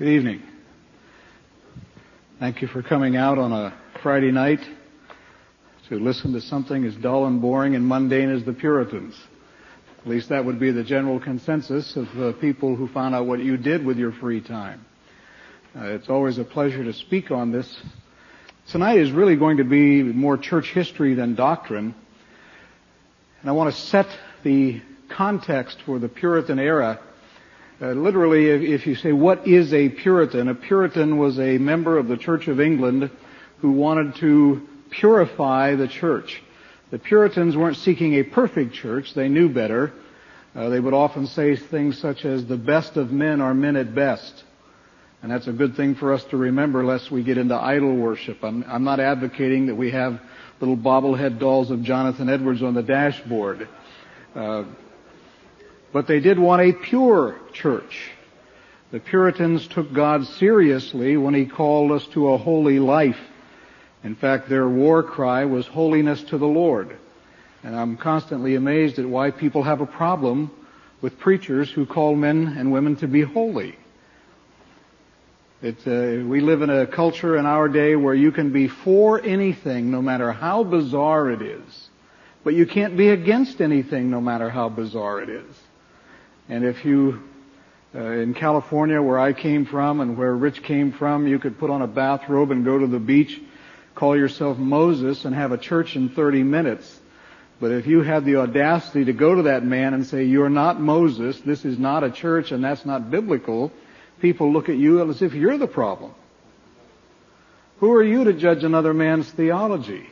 Good evening. Thank you for coming out on a Friday night to listen to something as dull and boring and mundane as the Puritans. At least that would be the general consensus of people who found out what you did with your free time. It's always a pleasure to speak on this. Tonight is really going to be more church history than doctrine. And I want to set the context for the Puritan era. Literally, if you say, what is a Puritan was a member of the Church of England who wanted to purify the church. The Puritans weren't seeking a perfect church. They knew better. They would often say things such as, the best of men are men at best. And that's a good thing for us to remember lest we get into idol worship. I'm not advocating that we have little bobblehead dolls of Jonathan Edwards on the dashboard. But they did want a pure church. The Puritans took God seriously when He called us to a holy life. In fact, their war cry was holiness to the Lord. And I'm constantly amazed at why people have a problem with preachers who call men and women to be holy. We live in a culture in our day where you can be for anything, no matter how bizarre it is. But you can't be against anything, no matter how bizarre it is. And if you, in California, where I came from and where Rich came from, you could put on a bathrobe and go to the beach, call yourself Moses, and have a church in 30 minutes. But if you had the audacity to go to that man and say, you're not Moses, this is not a church, and that's not biblical, people look at you as if you're the problem. Who are you to judge another man's theology?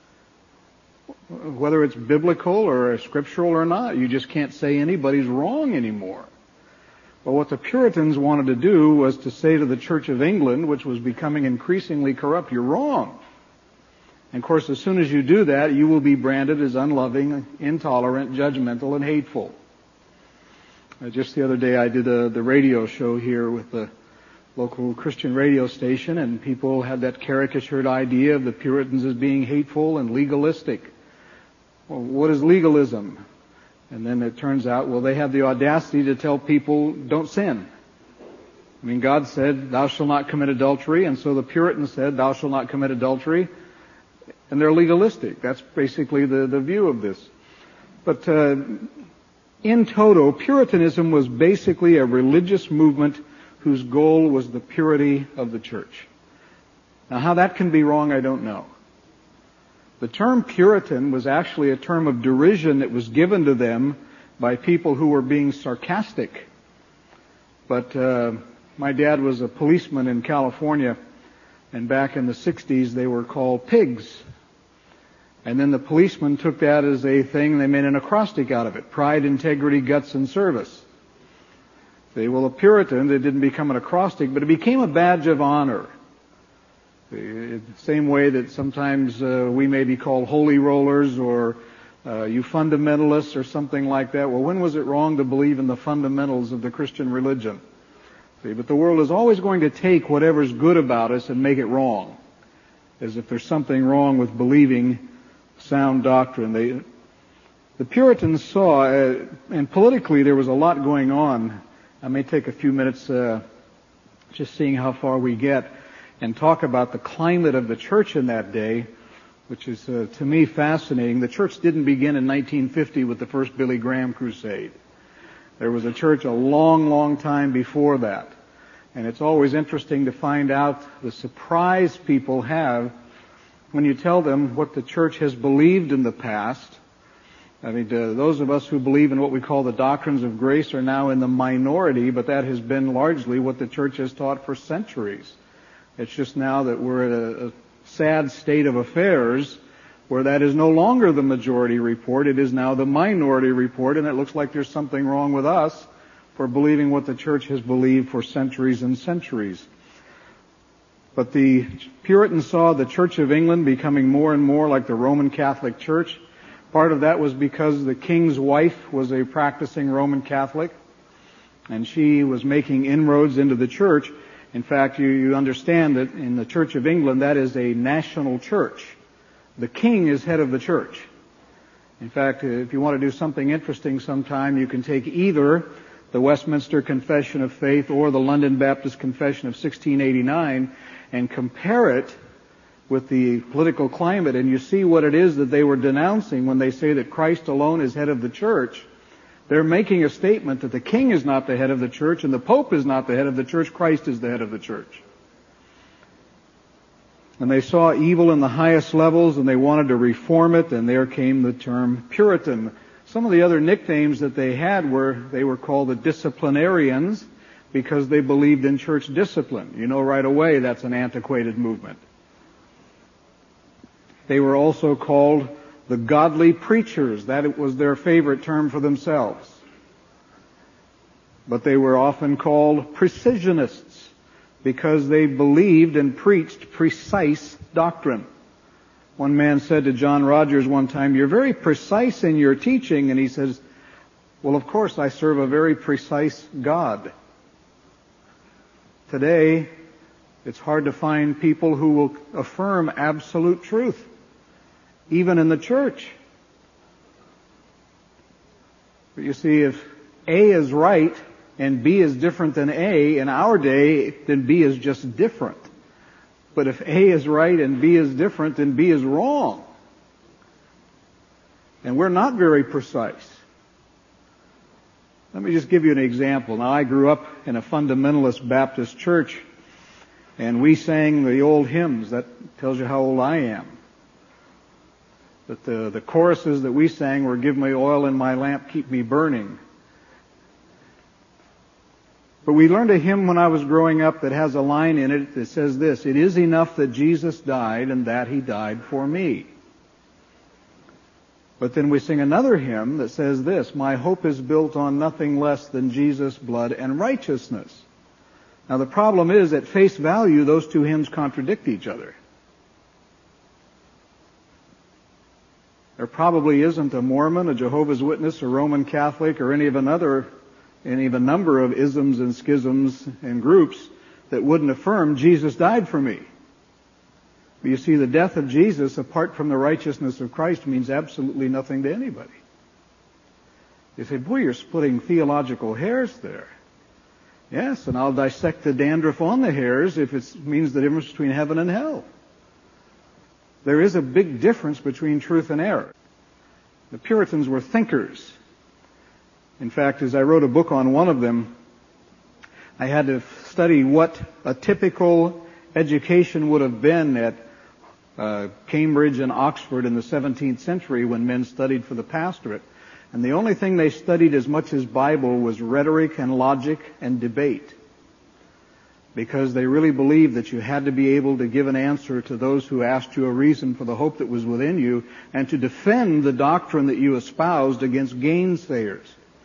Whether it's biblical or scriptural or not, you just can't say anybody's wrong anymore. But what the Puritans wanted to do was to say to the Church of England, which was becoming increasingly corrupt, you're wrong. And of course, as soon as you do that, you will be branded as unloving, intolerant, judgmental, and hateful. Just the other day I did the radio show here with the local Christian radio station, and people had that caricatured idea of the Puritans as being hateful and legalistic. Well, what is legalism? And then it turns out, well, they have the audacity to tell people, don't sin. I mean, God said, thou shalt not commit adultery, and so the Puritans said, thou shalt not commit adultery, and they're legalistic. That's basically the view of this. But in toto, Puritanism was basically a religious movement whose goal was the purity of the church. Now, how that can be wrong, I don't know. The term Puritan was actually a term of derision that was given to them by people who were being sarcastic. But my dad was a policeman in California, and back in the 60s they were called pigs. And then the policemen took that as a thing, and they made an acrostic out of it: pride, integrity, guts, and service. Say, well, a Puritan, it didn't become an acrostic, but it became a badge of honor. The same way that sometimes we may be called holy rollers or you fundamentalists or something like that. Well, when was it wrong to believe in the fundamentals of the Christian religion? See, but the world is always going to take whatever's good about us and make it wrong, as if there's something wrong with believing sound doctrine. The Puritans saw, and politically there was a lot going on. I may take a few minutes just seeing how far we get and talk about the climate of the church in that day, which is, to me, fascinating. The church didn't begin in 1950 with the first Billy Graham crusade. There was a church a long, long time before that. And it's always interesting to find out the surprise people have when you tell them what the church has believed in the past. I mean, those of us who believe in what we call the doctrines of grace are now in the minority, but that has been largely what the church has taught for centuries. It's just now that we're at a sad state of affairs where that is no longer the majority report. It is now the minority report, and it looks like there's something wrong with us for believing what the church has believed for centuries and centuries. But the Puritans saw the Church of England becoming more and more like the Roman Catholic Church. Part of that was because the king's wife was a practicing Roman Catholic, and she was making inroads into the church. In fact, you understand that in the Church of England, that is a national church. The king is head of the church. In fact, if you want to do something interesting sometime, you can take either the Westminster Confession of Faith or the London Baptist Confession of 1689 and compare it with the political climate, and you see what it is that they were denouncing when they say that Christ alone is head of the church. They're making a statement that the king is not the head of the church and the pope is not the head of the church. Christ is the head of the church. And they saw evil in the highest levels and they wanted to reform it, and there came the term Puritan. Some of the other nicknames that they had they were called the disciplinarians because they believed in church discipline. You know right away that's an antiquated movement. They were also called the godly preachers. That was their favorite term for themselves. But they were often called precisionists because they believed and preached precise doctrine. One man said to John Rogers one time, "You're very precise in your teaching." And he says, "Well, of course, I serve a very precise God." Today, it's hard to find people who will affirm absolute truth, even in the church. But you see, if A is right and B is different than A in our day, then B is just different. But if A is right and B is different, then B is wrong. And we're not very precise. Let me just give you an example. Now, I grew up in a fundamentalist Baptist church, and we sang the old hymns. That tells you how old I am. But the choruses that we sang were, "Give me oil in my lamp, keep me burning." But we learned a hymn when I was growing up that has a line in it that says this: "It is enough that Jesus died and that He died for me." But then we sing another hymn that says this: "My hope is built on nothing less than Jesus' blood and righteousness." Now the problem is, at face value, those two hymns contradict each other. There probably isn't a Mormon, a Jehovah's Witness, a Roman Catholic, or any of a number of isms and schisms and groups that wouldn't affirm Jesus died for me. But you see, the death of Jesus, apart from the righteousness of Christ, means absolutely nothing to anybody. You say, "Boy, you're splitting theological hairs there." Yes, and I'll dissect the dandruff on the hairs if it means the difference between heaven and hell. There is a big difference between truth and error. The Puritans were thinkers. In fact, as I wrote a book on one of them, I had to study what a typical education would have been at Cambridge and Oxford in the 17th century when men studied for the pastorate. And the only thing they studied as much as Bible was rhetoric and logic and debate, because they really believed that you had to be able to give an answer to those who asked you a reason for the hope that was within you and to defend the doctrine that you espoused against gainsayers.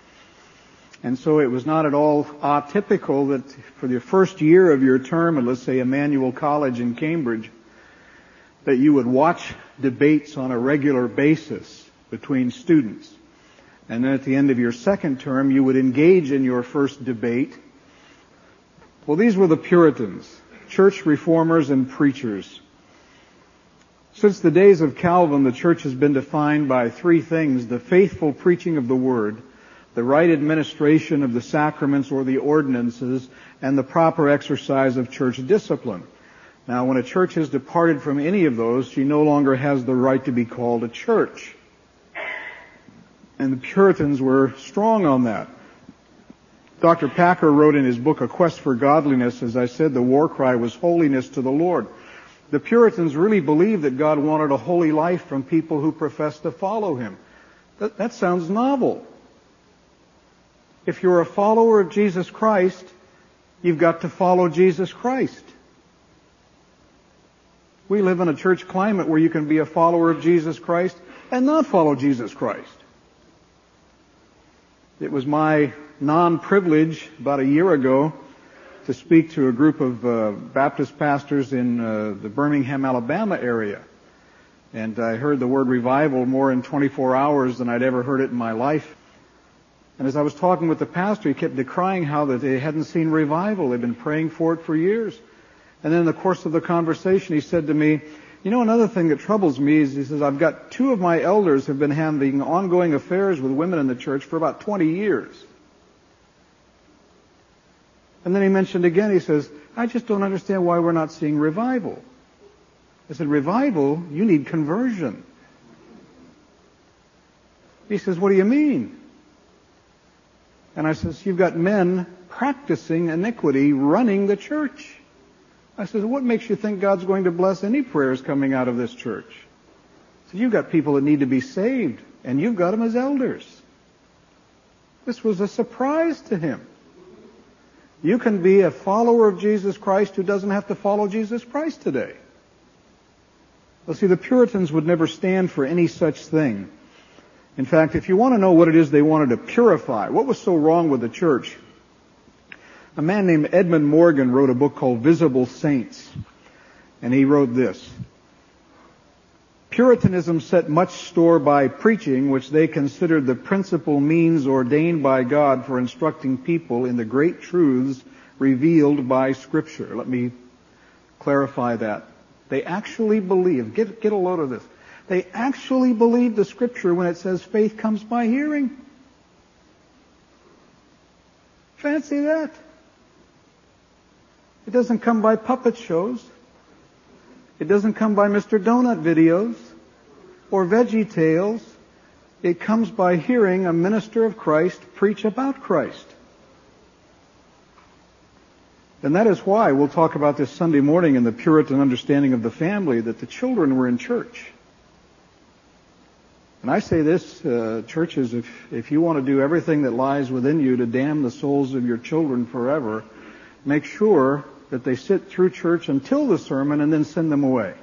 And so it was not at all atypical that for the first year of your term at, let's say, Emmanuel College in Cambridge, that you would watch debates on a regular basis between students. And then at the end of your second term, you would engage in your first debate. Well, these were the Puritans, church reformers and preachers. Since the days of Calvin, the church has been defined by three things: the faithful preaching of the Word, the right administration of the sacraments or the ordinances, and the proper exercise of church discipline. Now, when a church has departed from any of those, she no longer has the right to be called a church. And the Puritans were strong on that. Dr. Packer wrote in his book, A Quest for Godliness, as I said, the war cry was holiness to the Lord. The Puritans really believed that God wanted a holy life from people who professed to follow Him. That sounds novel. If you're a follower of Jesus Christ, you've got to follow Jesus Christ. We live in a church climate where you can be a follower of Jesus Christ and not follow Jesus Christ. It was my non-privilege about a year ago to speak to a group of Baptist pastors in the Birmingham, Alabama area. And I heard the word revival more in 24 hours than I'd ever heard it in my life. And as I was talking with the pastor, he kept decrying how that they hadn't seen revival. They'd been praying for it for years. And then in the course of the conversation, he said to me, "You know, another thing that troubles me is," he says, "I've got two of my elders have been having ongoing affairs with women in the church for about 20 years. And then he mentioned again, he says, I just don't understand why we're not seeing revival. I said, revival? You need conversion. He says, what do you mean? And I says, you've got men practicing iniquity running the church. I said, what makes you think God's going to bless any prayers coming out of this church? I said, you've got people that need to be saved, and you've got them as elders. This was a surprise to him. You can be a follower of Jesus Christ who doesn't have to follow Jesus Christ today. Well, see, the Puritans would never stand for any such thing. In fact, if you want to know what it is they wanted to purify, what was so wrong with the church? A man named Edmund Morgan wrote a book called Visible Saints, and he wrote this. Puritanism set much store by preaching, which they considered the principal means ordained by God for instructing people in the great truths revealed by Scripture. Let me clarify that. They actually believe, get a load of this, they actually believe the Scripture when it says faith comes by hearing. Fancy that. It doesn't come by puppet shows. It doesn't come by Mr. Donut videos or Veggie Tales. It comes by hearing a minister of Christ preach about Christ. And that is why we'll talk about this Sunday morning in the Puritan understanding of the family, that the children were in church. And I say this, churches, if you want to do everything that lies within you to damn the souls of your children forever, make sure that they sit through church until the sermon and then send them away.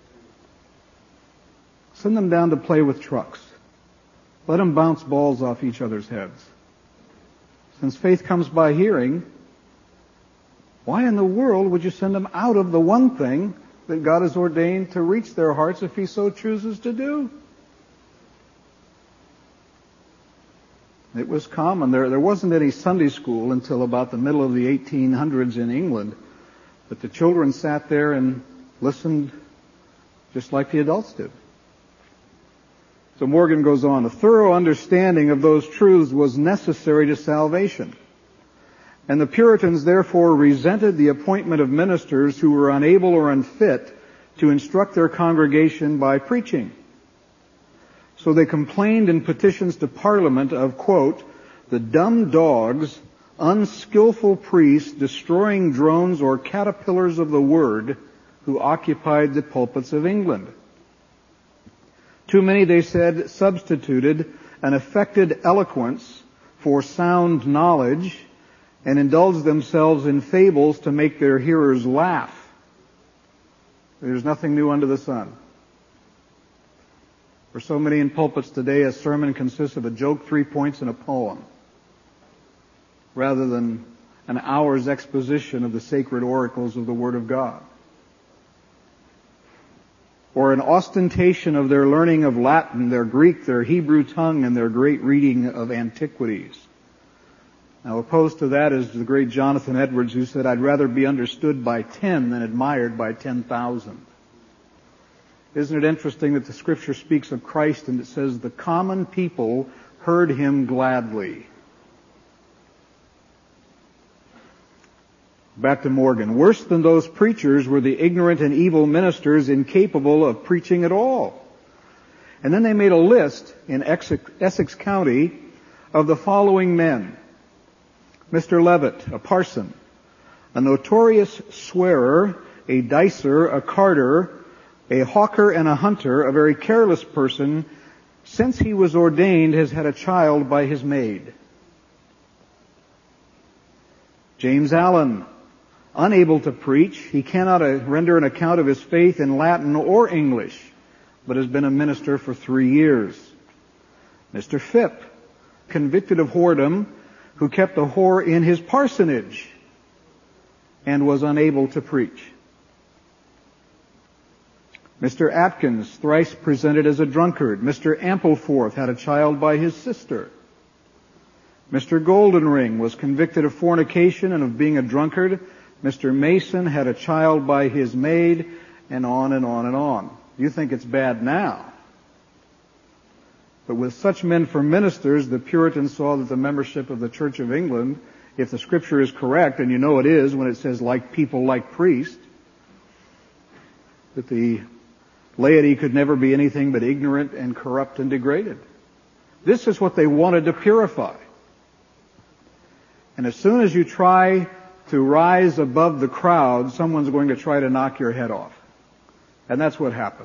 Send them down to play with trucks. Let them bounce balls off each other's heads. Since faith comes by hearing, why in the world would you send them out of the one thing that God has ordained to reach their hearts if He so chooses to do? It was common. There wasn't any Sunday school until about the middle of the 1800s in England. But the children sat there and listened just like the adults did. So Morgan goes on, a thorough understanding of those truths was necessary to salvation. And the Puritans therefore resented the appointment of ministers who were unable or unfit to instruct their congregation by preaching. So they complained in petitions to Parliament of, quote, the dumb dogs, unskillful priests, destroying drones or caterpillars of the word who occupied the pulpits of England. Too many, they said, substituted an affected eloquence for sound knowledge and indulged themselves in fables to make their hearers laugh. There's nothing new under the sun. For so many in pulpits today, a sermon consists of a joke, 3 points, and a poem, rather than an hour's exposition of the sacred oracles of the Word of God. Or an ostentation of their learning of Latin, their Greek, their Hebrew tongue, and their great reading of antiquities. Now, opposed to that is the great Jonathan Edwards, who said, I'd rather be understood by 10 than admired by 10,000. Isn't it interesting that the Scripture speaks of Christ and it says, the common people heard Him gladly. Back to Morgan. Worse than those preachers were the ignorant and evil ministers incapable of preaching at all. And then they made a list in Essex County of the following men. Mr. Levitt, a parson, a notorious swearer, a dicer, a carter, a hawker and a hunter, a very careless person, since he was ordained has had a child by his maid. James Allen, unable to preach, he cannot render an account of his faith in Latin or English, but has been a minister for 3 years. Mr. Phipp, convicted of whoredom, who kept a whore in his parsonage and was unable to preach. Mr. Atkins, thrice presented as a drunkard. Mr. Ampleforth had a child by his sister. Mr. Goldenring was convicted of fornication and of being a drunkard. Mr. Mason had a child by his maid, and on and on and on. You think it's bad now. But with such men for ministers, the Puritans saw that the membership of the Church of England if the Scripture is correct, and you know it is when it says like people, like priests, that the laity could never be anything but ignorant and corrupt and degraded. This is what they wanted to purify. And as soon as you try to rise above the crowd, someone's going to try to knock your head off. And that's what happened.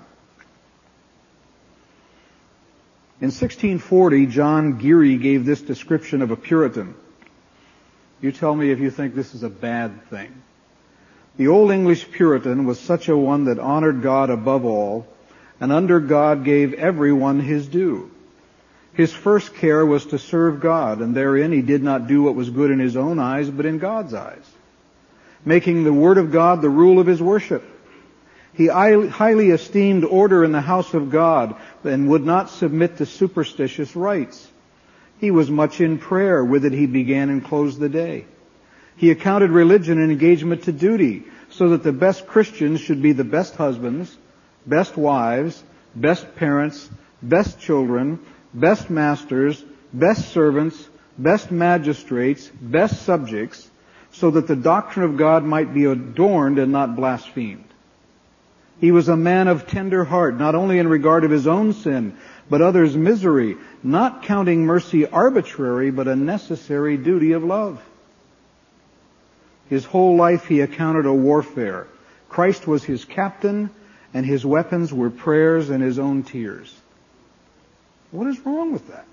In 1640, John Geary gave this description of a Puritan. You tell me if you think this is a bad thing. The old English Puritan was such a one that honored God above all, and under God gave everyone his due. His first care was to serve God, and therein he did not do what was good in his own eyes, but in God's eyes, making the Word of God the rule of his worship. He highly esteemed order in the house of God, and would not submit to superstitious rites. He was much in prayer, with it he began and closed the day. He accounted religion an engagement to duty, so that the best Christians should be the best husbands, best wives, best parents, best children, best masters, best servants, best magistrates, best subjects, so that the doctrine of God might be adorned and not blasphemed. He was a man of tender heart, not only in regard of his own sin, but others' misery, not counting mercy arbitrary, but a necessary duty of love. His whole life he accounted a warfare. Christ was his captain, and his weapons were prayers and his own tears. What is wrong with that?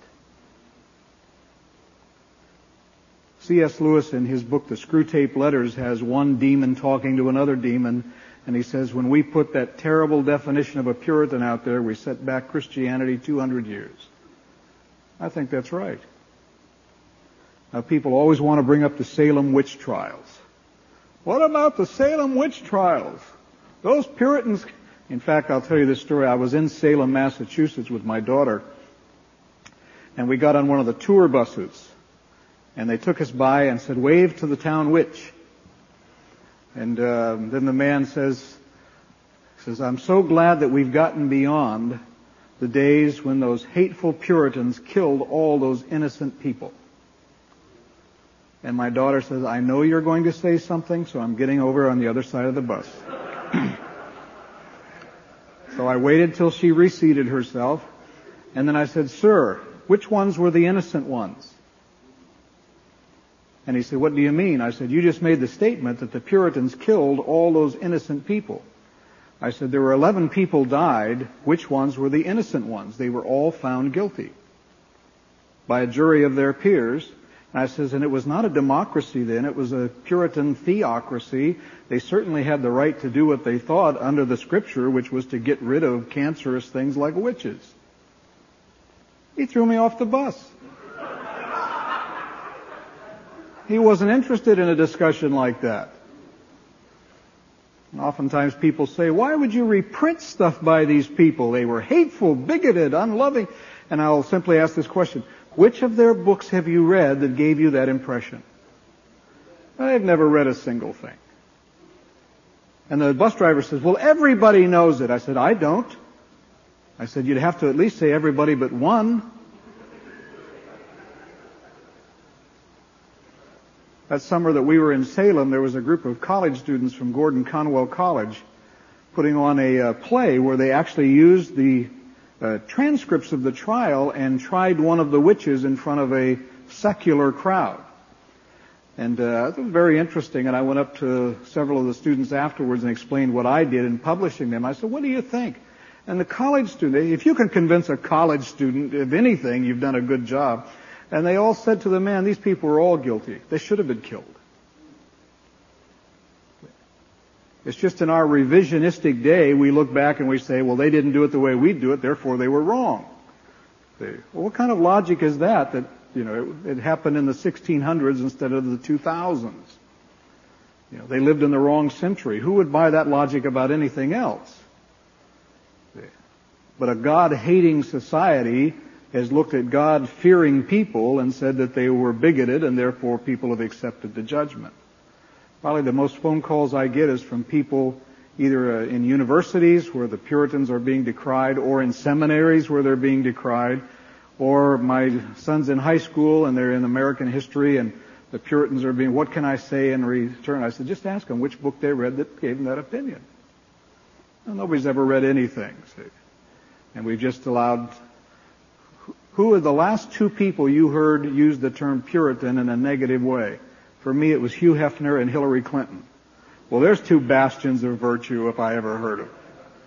C.S. Lewis, in his book, The Screwtape Letters, has one demon talking to another demon, and he says, when we put that terrible definition of a Puritan out there, we set back Christianity 200 years. I think that's right. Now, people always want to bring up the Salem witch trials. What about the Salem witch trials? Those Puritans... In fact, I'll tell you this story. I was in Salem, Massachusetts with my daughter, and we got on one of the tour buses, and they took us by and said, wave to the town witch. And then the man says, I'm so glad that we've gotten beyond the days when those hateful Puritans killed all those innocent people. And my daughter says, I know you're going to say something, so I'm getting over on the other side of the bus. So I waited till she reseated herself, and then I said, sir, which ones were the innocent ones? And he said, what do you mean? I said, you just made the statement that the Puritans killed all those innocent people. I said, there were 11 people died. Which ones were the innocent ones? They were all found guilty by a jury of their peers. And I says, and it was not a democracy then. It was a Puritan theocracy. They certainly had the right to do what they thought under the Scripture, which was to get rid of cancerous things like witches. He threw me off the bus. He wasn't interested in a discussion like that. And oftentimes people say, why would you reprint stuff by these people? They were hateful, bigoted, unloving. And I'll simply ask this question. Which of their books have you read that gave you that impression? I've never read a single thing. And the bus driver says, well, everybody knows it. I said, I don't. I said, you'd have to at least say everybody but one. That summer that we were in Salem, there was a group of college students from Gordon Conwell College putting on a play where they actually used the transcripts of the trial and tried one of the witches in front of a secular crowd. And it was very interesting, and I went up to several of the students afterwards and explained what I did in publishing them. I said, what do you think? And the college student, if you can convince a college student of anything, you've done a good job. And they all said to the man, these people were all guilty. They should have been killed. It's just in our revisionistic day, we look back and we say, well, they didn't do it the way we do it, therefore they were wrong. Well, what kind of logic is that, it happened in the 1600s instead of the 2000s? They lived in the wrong century. Who would buy that logic about anything else? But a God-hating society has looked at God-fearing people and said that they were bigoted and therefore people have accepted the judgment. Probably the most phone calls I get is from people either in universities where the Puritans are being decried or in seminaries where they're being decried, or my son's in high school and they're in American history and The Puritans are being, what can I say in return? I said, just ask them which book they read that gave them that opinion. Well, nobody's ever read anything, see. And we've just allowed, who are the last two people you heard use the term Puritan in a negative way? For me, it was Hugh Hefner and Hillary Clinton. Well, there's two bastions of virtue if I ever heard of them.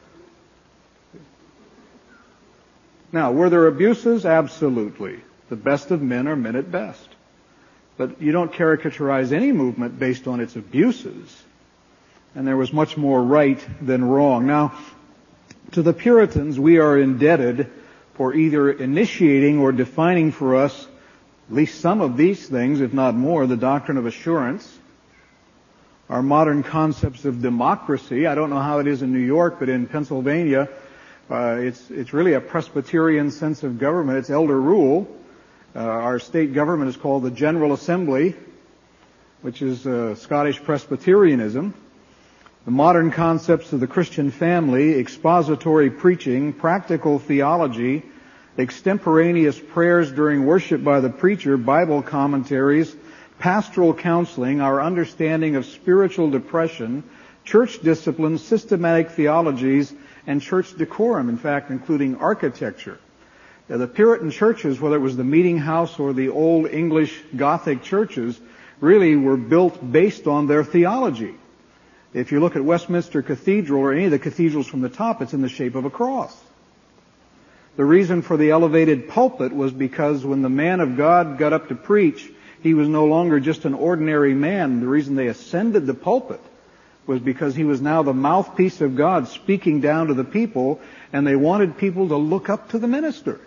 Now, were there abuses? Absolutely. The best of men are men at best. But you don't caricaturize any movement based on its abuses. And there was much more right than wrong. Now, to the Puritans, we are indebted for either initiating or defining for us at least some of these things, if not more, the doctrine of assurance, our modern concepts of democracy. I don't know how it is in New York, but in Pennsylvania, it's really a Presbyterian sense of government. It's elder rule. Our state government is called the General Assembly, which is Scottish Presbyterianism. The modern concepts of the Christian family, expository preaching, practical theology, extemporaneous prayers during worship by the preacher, Bible commentaries, pastoral counseling, our understanding of spiritual depression, church discipline, systematic theologies, and church decorum, in fact, including architecture. Now, the Puritan churches, whether it was the Meeting House or the old English Gothic churches, really were built based on their theology. If you look at Westminster Cathedral or any of the cathedrals from the top, it's in the shape of a cross. The reason for the elevated pulpit was because when the man of God got up to preach, he was no longer just an ordinary man. The reason they ascended the pulpit was because he was now the mouthpiece of God speaking down to the people, and they wanted people to look up to the minister.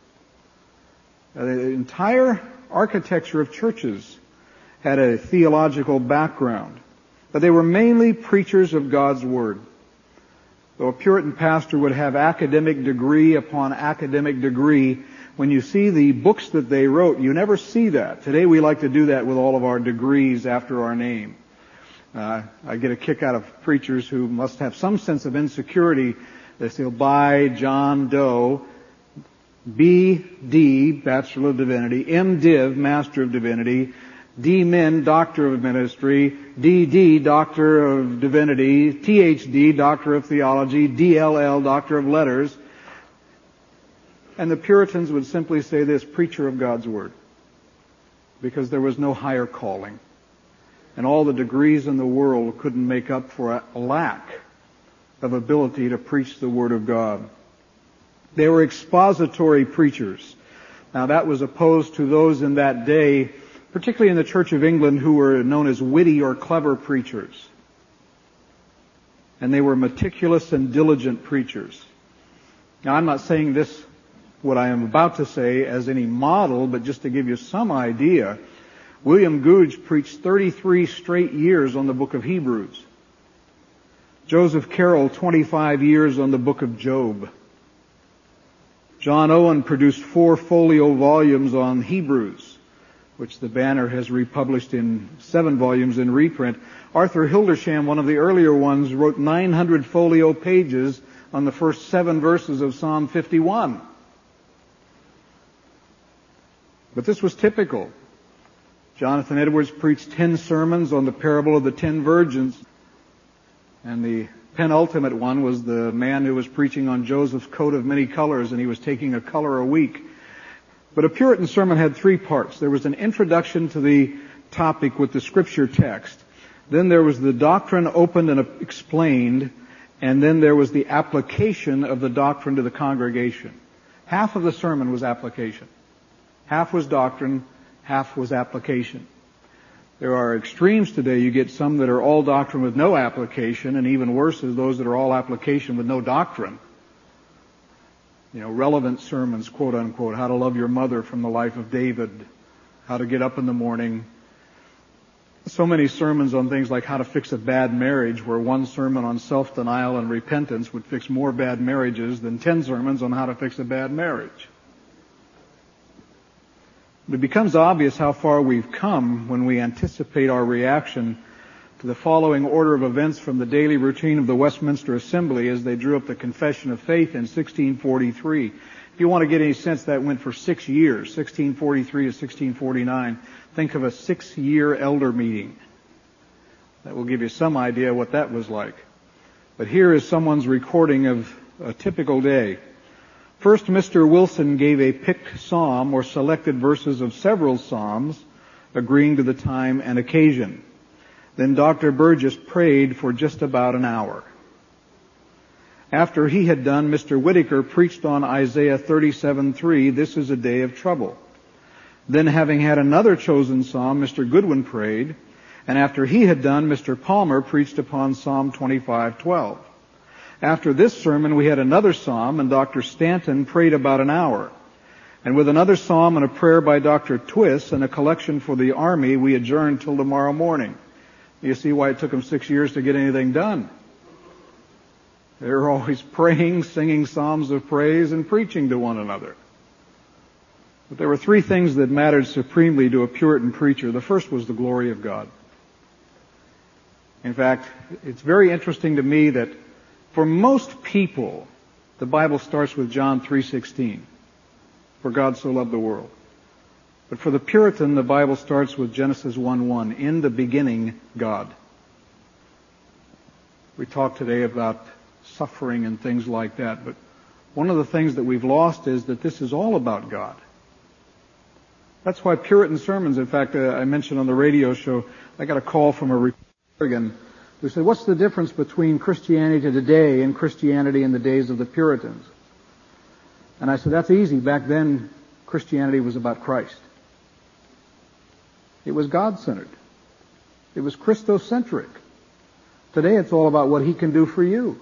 The entire architecture of churches had a theological background, but they were mainly preachers of God's Word. Though a Puritan pastor would have academic degree upon academic degree, when you see the books that they wrote, you never see that. Today we like to do that with all of our degrees after our name. I get a kick out of preachers who must have some sense of insecurity. They say, by John Doe, B.D., Bachelor of Divinity, M.Div., Master of Divinity, D.Min., Doctor of Ministry, D.D., Doctor of Divinity, Ph.D., Doctor of Theology, D.L.L., Doctor of Letters. And the Puritans would simply say this, preacher of God's Word, because there was no higher calling. And all the degrees in the world couldn't make up for a lack of ability to preach the Word of God. They were expository preachers. Now that was opposed to those in that day, particularly in the Church of England, who were known as witty or clever preachers. And they were meticulous and diligent preachers. Now I'm not saying this, what I am about to say, as any model, but just to give you some idea. William Gouge preached 33 straight years on the book of Hebrews. Joseph Carroll, 25 years on the book of Job. John Owen produced 4 folio volumes on Hebrews, which the Banner has republished in 7 volumes in reprint. Arthur Hildersham, one of the earlier ones, wrote 900 folio pages on the first 7 verses of Psalm 51. But this was typical. Jonathan Edwards preached 10 sermons on the parable of the 10 virgins, and the penultimate one was the man who was preaching on Joseph's coat of many colors, and he was taking a color a week. But a Puritan sermon had 3 parts. There was an introduction to the topic with the scripture text. Then there was the doctrine opened and explained, and then there was the application of the doctrine to the congregation. Half of the sermon was application. Half was doctrine, half was application. There are extremes today. You get some that are all doctrine with no application, and even worse is those that are all application with no doctrine. Relevant sermons, quote unquote, how to love your mother from the life of David, how to get up in the morning. So many sermons on things like how to fix a bad marriage, where one sermon on self-denial and repentance would fix more bad marriages than 10 sermons on how to fix a bad marriage. It becomes obvious how far we've come when we anticipate our reaction to the following order of events from the daily routine of the Westminster Assembly as they drew up the Confession of Faith in 1643. If you want to get any sense, that went for 6 years, 1643 to 1649. Think of a 6-year elder meeting. That will give you some idea what that was like. But here is someone's recording of a typical day. First, Mr. Wilson gave a picked psalm or selected verses of several psalms, agreeing to the time and occasion. Then Dr. Burgess prayed for just about an hour. After he had done, Mr. Whitaker preached on Isaiah 37:3, "This is a day of trouble." Then, having had another chosen psalm, Mr. Goodwin prayed, and after he had done, Mr. Palmer preached upon Psalm 25:12. After this sermon, we had another psalm, and Dr. Stanton prayed about an hour. And with another psalm and a prayer by Dr. Twiss and a collection for the army, we adjourned till tomorrow morning. You see why it took them 6 years to get anything done. They were always praying, singing psalms of praise, and preaching to one another. But there were 3 things that mattered supremely to a Puritan preacher. The first was the glory of God. In fact, it's very interesting to me that for most people, the Bible starts with John 3:16, "For God so loved the world." But for the Puritan, the Bible starts with Genesis 1:1, "In the beginning, God." We talked today about suffering and things like that, but one of the things that we've lost is that this is all about God. That's why Puritan sermons, in fact, I mentioned on the radio show, I got a call from a Republican who said, "What's the difference between Christianity today and Christianity in the days of the Puritans?" And I said, "That's easy. Back then, Christianity was about Christ. It was God-centered. It was Christocentric. Today it's all about what He can do for you.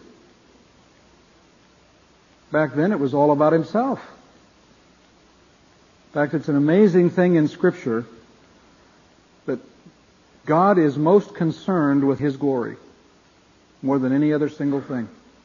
Back then it was all about Himself." In fact, it's an amazing thing in Scripture that God is most concerned with His glory more than any other single thing.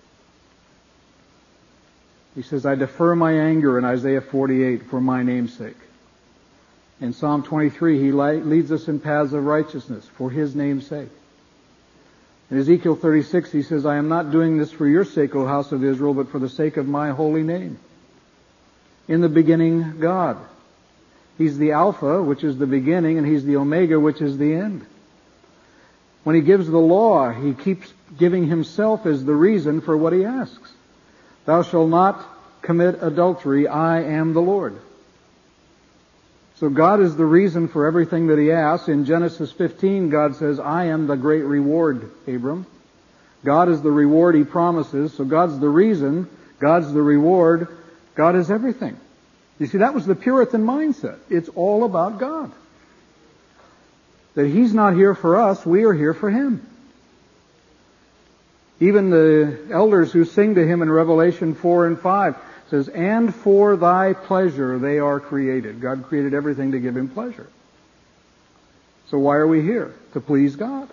He says, "I defer my anger," in Isaiah 48, "for my name's sake." In Psalm 23, He leads us in paths of righteousness for His name's sake. In Ezekiel 36, He says, "I am not doing this for your sake, O house of Israel, but for the sake of my holy name." In the beginning, God. He's the Alpha, which is the beginning, and He's the Omega, which is the end. When He gives the law, He keeps giving Himself as the reason for what He asks. "Thou shalt not commit adultery, I am the Lord." So God is the reason for everything that He asks. In Genesis 15, God says, "I am the great reward, Abram." God is the reward He promises. So God's the reason. God's the reward. God is everything. You see, that was the Puritan mindset. It's all about God. That He's not here for us, we are here for Him. Even the elders who sing to Him in Revelation 4 and 5 says, "And for Thy pleasure they are created." God created everything to give Him pleasure. So why are we here? To please God.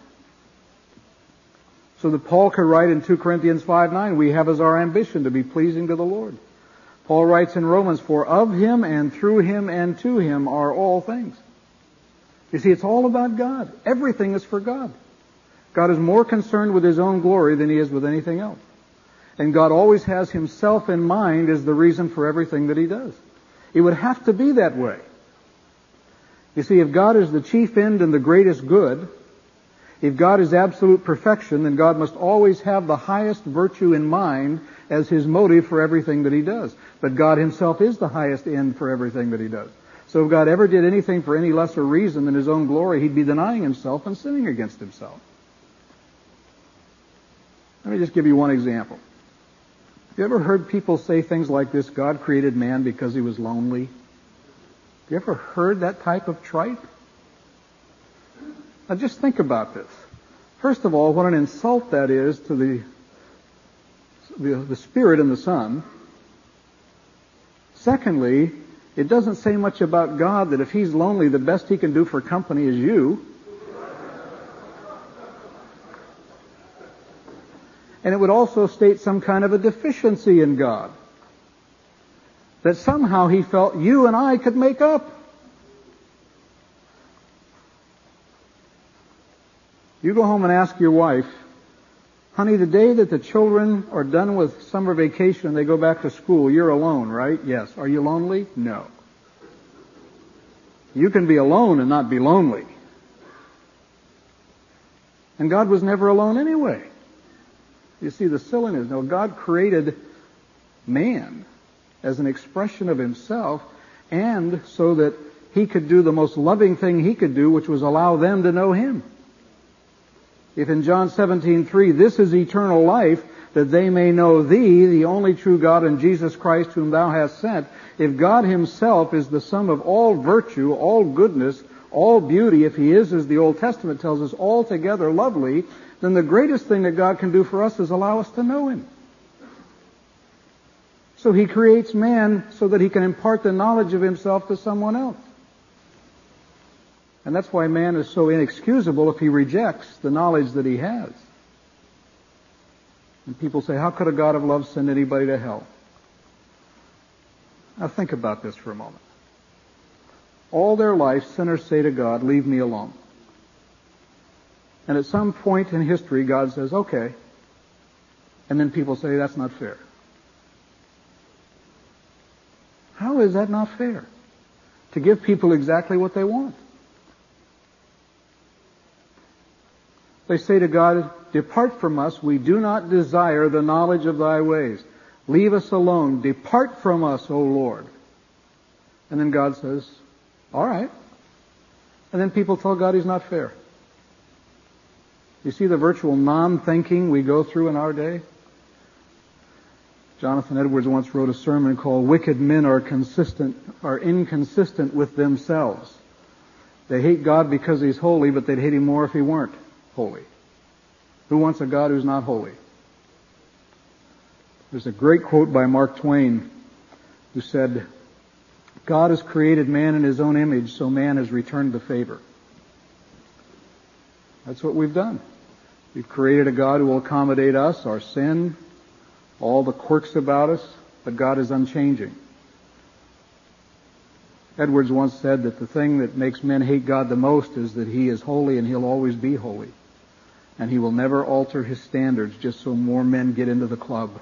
So that Paul could write in 2 Corinthians 5:9, we have as our ambition to be pleasing to the Lord. Paul writes in Romans, "For of Him and through Him and to Him are all things." You see, it's all about God. Everything is for God. God is more concerned with His own glory than He is with anything else. And God always has Himself in mind as the reason for everything that He does. It would have to be that way. You see, if God is the chief end and the greatest good, if God is absolute perfection, then God must always have the highest virtue in mind as His motive for everything that He does. But God Himself is the highest end for everything that He does. So if God ever did anything for any lesser reason than His own glory, He'd be denying Himself and sinning against Himself. Let me just give you one example. Have you ever heard people say things like this, "God created man because he was lonely"? Have you ever heard that type of trite? Now just think about this. First of all, what an insult that is to the Spirit and the Son. Secondly, it doesn't say much about God that if He's lonely, the best He can do for company is you. And it would also state some kind of a deficiency in God. That somehow He felt you and I could make up. You go home and ask your wife, Honey, the day that the children are done with summer vacation and they go back to school, you're alone, right? Yes. Are you lonely? No. You can be alone and not be lonely. And God was never alone anyway. You see the silliness. No, God created man as an expression of himself, and so that he could do the most loving thing he could do, which was allow them to know him. If in John 17:3, this is eternal life, that they may know thee, the only true God, and Jesus Christ whom thou hast sent. If God himself is the sum of all virtue, all goodness, all beauty, if he is, as the Old Testament tells us, altogether lovely, then the greatest thing that God can do for us is allow us to know him. So he creates man so that he can impart the knowledge of himself to someone else. And that's why man is so inexcusable if he rejects the knowledge that he has. And people say, how could a God of love send anybody to hell? Now think about this for a moment. All their life, sinners say to God, leave me alone. And at some point in history, God says, okay. And then people say, that's not fair. How is that not fair? To give people exactly what they want. They say to God, depart from us, we do not desire the knowledge of thy ways. Leave us alone. Depart from us, O Lord. And then God says, all right. And then people tell God he's not fair. You see the virtual non-thinking we go through in our day? Jonathan Edwards once wrote a sermon called Wicked Men are Inconsistent with Themselves. They hate God because he's holy, but they'd hate him more if he weren't holy. Who wants a God who's not holy? There's a great quote by Mark Twain who said, God has created man in his own image, so man has returned the favor. That's what we've done. We've created a God who will accommodate us, our sin, all the quirks about us, but God is unchanging. Edwards once said that the thing that makes men hate God the most is that he is holy and he'll always be holy. And he will never alter his standards just so more men get into the club.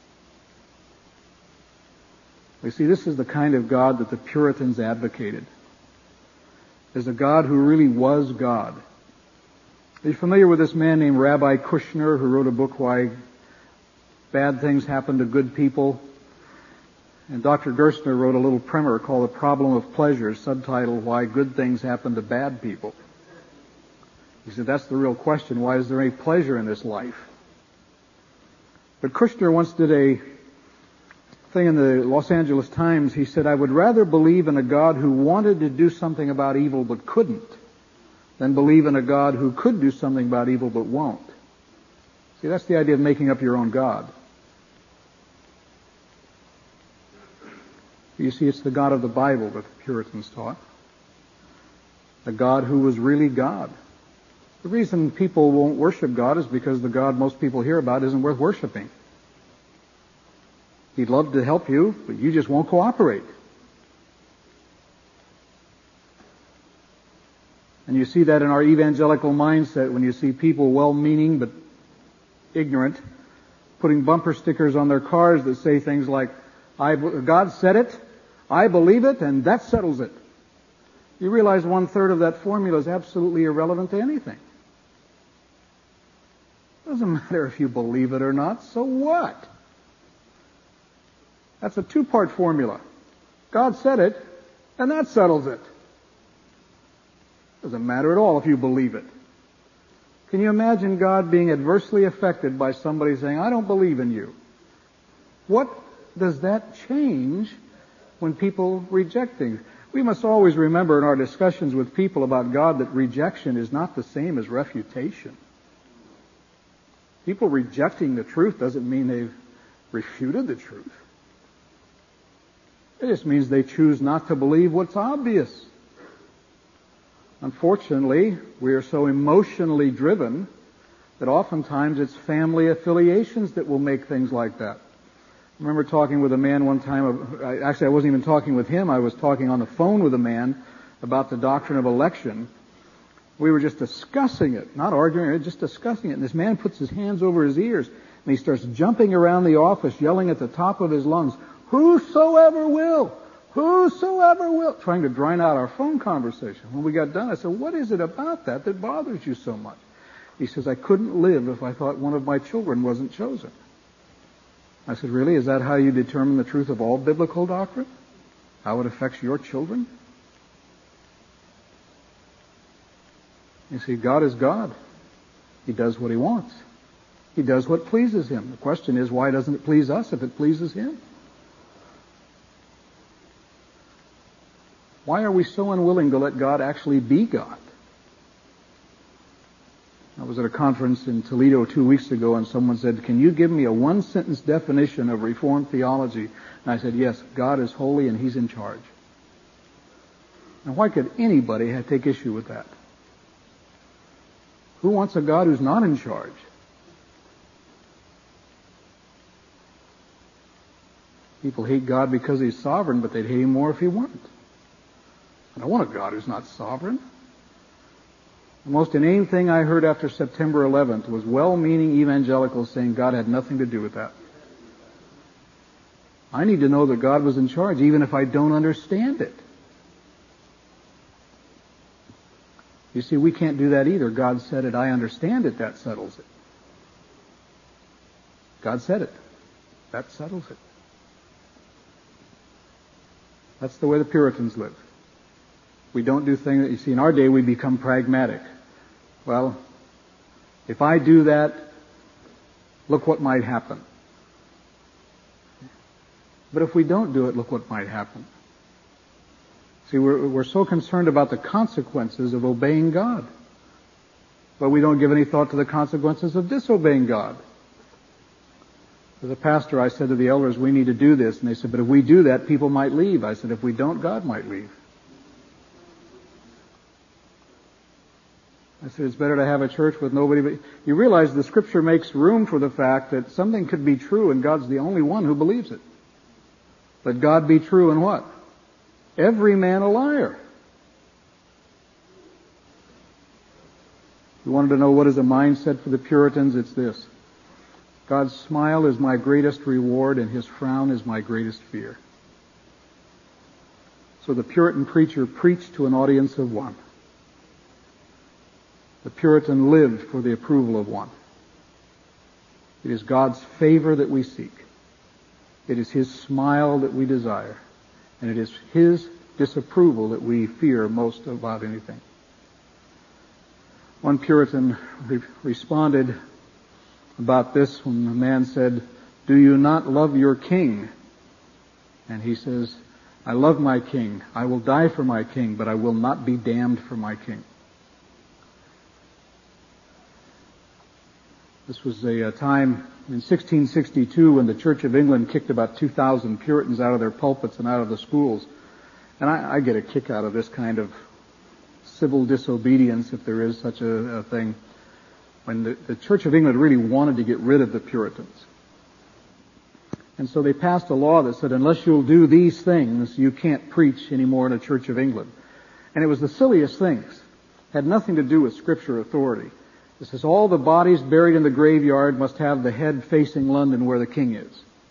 You see, this is the kind of God that the Puritans advocated. As a God who really was God. Are you familiar with this man named Rabbi Kushner, who wrote a book, Why Bad Things Happen to Good People? And Dr. Gerstner wrote a little primer called The Problem of Pleasure, subtitled Why Good Things Happen to Bad People. He said, that's the real question. Why is there any pleasure in this life? But Kushner once did a thing in the Los Angeles Times. He said, I would rather believe in a God who wanted to do something about evil but couldn't than believe in a God who could do something about evil but won't. See, that's the idea of making up your own God. You see, it's the God of the Bible that the Puritans taught. A God who was really God. The reason people won't worship God is because the God most people hear about isn't worth worshiping. He'd love to help you, but you just won't cooperate. And you see that in our evangelical mindset when you see people well-meaning but ignorant putting bumper stickers on their cars that say things like, God said it, I believe it, and that settles it. You realize 1/3 of that formula is absolutely irrelevant to anything. Doesn't matter if you believe it or not, so what? That's a 2-part formula. God said it, and that settles it. Doesn't matter at all if you believe it. Can you imagine God being adversely affected by somebody saying, I don't believe in you? What does that change when people reject things? We must always remember in our discussions with people about God that rejection is not the same as refutation. People rejecting the truth doesn't mean they've refuted the truth. It just means they choose not to believe what's obvious. Unfortunately, we are so emotionally driven that oftentimes it's family affiliations that will make things like that. I remember talking with a man one time. Actually, I wasn't even talking with him. I was talking on the phone with a man about the doctrine of election. We were just discussing it, not arguing, just discussing it. And this man puts his hands over his ears, and he starts jumping around the office, yelling at the top of his lungs, whosoever will, trying to drown out our phone conversation. When we got done, I said, what is it about that bothers you so much? He says, I couldn't live if I thought one of my children wasn't chosen. I said, really? Is that how you determine the truth of all biblical doctrine? How it affects your children? You see, God is God. He does what He wants. He does what pleases Him. The question is, why doesn't it please us if it pleases Him? Why are we so unwilling to let God actually be God? I was at a conference in Toledo 2 weeks ago, and someone said, can you give me a one-sentence definition of Reformed theology? And I said, yes, God is holy and He's in charge. Now, why could anybody take issue with that? Who wants a God who's not in charge? People hate God because He's sovereign, but they'd hate Him more if He weren't. I don't want a God who's not sovereign. The most inane thing I heard after September 11th was well-meaning evangelicals saying God had nothing to do with that. I need to know that God was in charge, even if I don't understand it. You see, we can't do that either. God said it, I understand it, that settles it. God said it. That settles it. That's the way the Puritans lived. We don't do things that, you see, in our day we become pragmatic. Well, if I do that, look what might happen. But if we don't do it, look what might happen. See, we're so concerned about the consequences of obeying God. But we don't give any thought to the consequences of disobeying God. As a pastor, I said to the elders, we need to do this. And they said, but if we do that, people might leave. I said, if we don't, God might leave. I said, it's better to have a church with nobody but... You realize the Scripture makes room for the fact that something could be true and God's the only one who believes it. Let God be true and what? Every man a liar. You wanted to know what is a mindset for the Puritans? It's this. God's smile is my greatest reward and His frown is my greatest fear. So the Puritan preacher preached to an audience of one. The Puritan lived for the approval of one. It is God's favor that we seek. It is His smile that we desire. And it is His disapproval that we fear most about anything. One Puritan responded about this when the man said, do you not love your king? And he says, I love my king. I will die for my king, but I will not be damned for my king. This was a time in 1662 when the Church of England kicked about 2,000 Puritans out of their pulpits and out of the schools. And I get a kick out of this kind of civil disobedience, if there is such a thing, when the Church of England really wanted to get rid of the Puritans. And so they passed a law that said, unless you'll do these things, you can't preach anymore in a Church of England. And it was the silliest things. It had nothing to do with Scripture authority. It says, all the bodies buried in the graveyard must have the head facing London where the king is.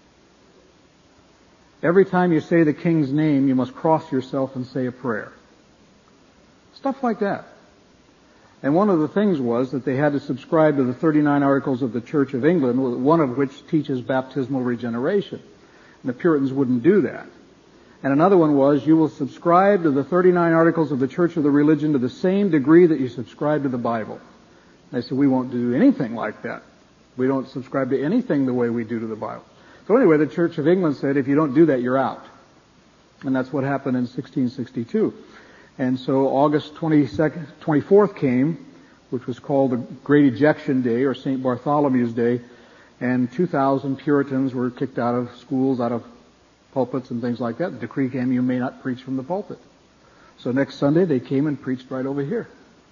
Every time you say the king's name, you must cross yourself and say a prayer. Stuff like that. And one of the things was that they had to subscribe to the 39 Articles of the Church of England, one of which teaches baptismal regeneration. And the Puritans wouldn't do that. And another one was, you will subscribe to the 39 Articles of the Church of the Religion to the same degree that you subscribe to the Bible. They said, we won't do anything like that. We don't subscribe to anything the way we do to the Bible. So anyway, the Church of England said, if you don't do that, you're out. And that's what happened in 1662. And so August 24th came, which was called the Great Ejection Day or St. Bartholomew's Day, and 2,000 Puritans were kicked out of schools, out of pulpits and things like that. The decree came, you may not preach from the pulpit. So next Sunday they came and preached right over here.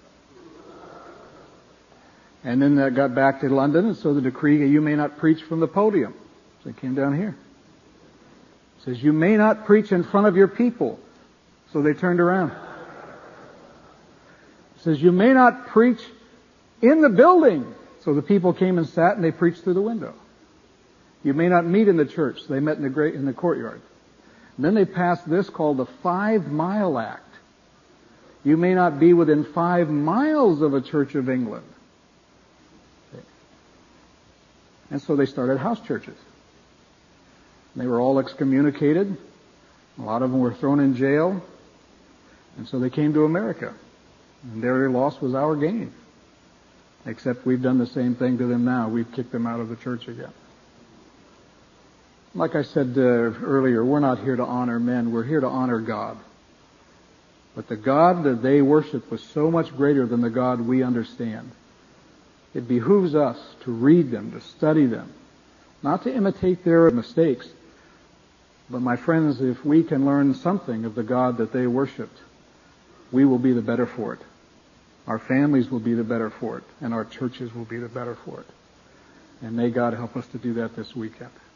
And then that got back to London, and so the decree, you may not preach from the podium. So they came down here. It says, you may not preach in front of your people. So they turned around. says, you may not preach in the building. So the people came and sat and they preached through the window. You may not meet in the church. So they met in the courtyard. And then they passed this called the 5 Mile Act. You may not be within 5 miles of a Church of England. And so they started house churches. They were all excommunicated. A lot of them were thrown in jail. And so they came to America. And their loss was our gain. Except we've done the same thing to them now. We've kicked them out of the church again. Like I said earlier, we're not here to honor men. We're here to honor God. But the God that they worship was so much greater than the God we understand. It behooves us to read them, to study them, not to imitate their mistakes. But my friends, if we can learn something of the God that they worshiped, we will be the better for it. Our families will be the better for it, and our churches will be the better for it. And may God help us to do that this weekend.